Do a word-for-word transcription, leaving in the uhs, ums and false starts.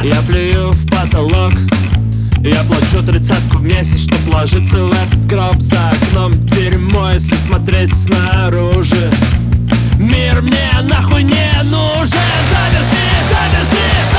Я плюю в потолок. Я плачу тридцатку в месяц, чтоб ложиться в этот гроб. За окном дерьмо, если смотреть снаружи. Мир мне нахуй не нужен. Заверти, заверти,